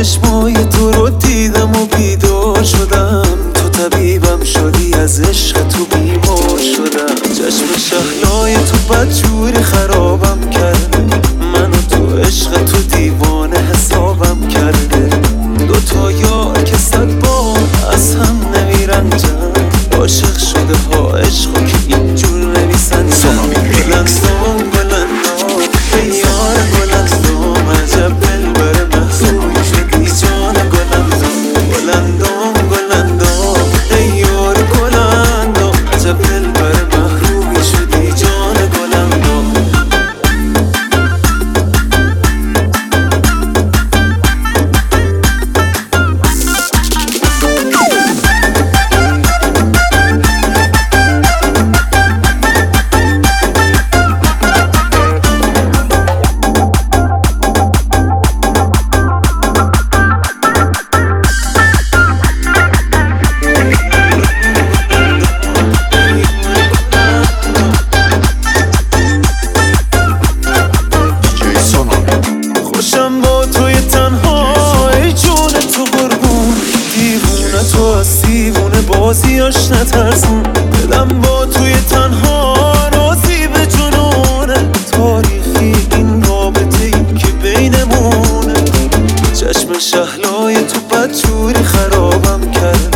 چشمای تو رو دیدم و بیدار شدم، تو طبیبم شدی، از عشق تو بیمار شدم. چشم شهلای تو بدجوری خرابم کرده، منو تو عشق تو دیوانه حسابم کرده. دوتا یار که صد بار از هم نمیرنجن، عاشق شده ها عشقو که اینجور نمیسنجن. گلندام گلندام ای یار گلندام، عجب دلبر محبوبی شدی جان گلندام. گلندام گلندام ای یار گلندام، عجب دلبر محبوبی شدی جان گلندام. خوشم با توی تنها ای جون تو قربون، دیوونه تو از دیوونه بازیاش نترسون. دلم با توی تنها راضی به جنونه، تاریخی این رابطه این که بینمونه. چشم شهلای تو بدجوری خرابم کرد،